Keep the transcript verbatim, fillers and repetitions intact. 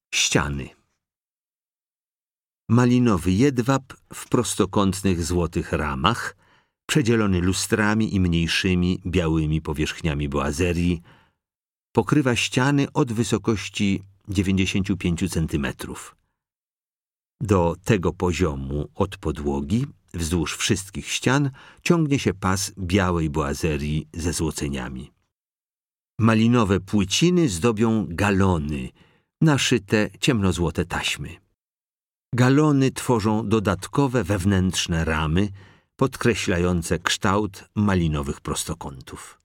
Ściany. Malinowy jedwab w prostokątnych złotych ramach, przedzielony lustrami i mniejszymi białymi powierzchniami boazerii, pokrywa ściany od wysokości dziewięćdziesięciu pięciu centymetrów. Do tego poziomu od podłogi, wzdłuż wszystkich ścian, ciągnie się pas białej boazerii ze złoceniami. Malinowe płyciny zdobią galony, naszyte ciemnozłote taśmy. Galony tworzą dodatkowe wewnętrzne ramy, podkreślające kształt malinowych prostokątów.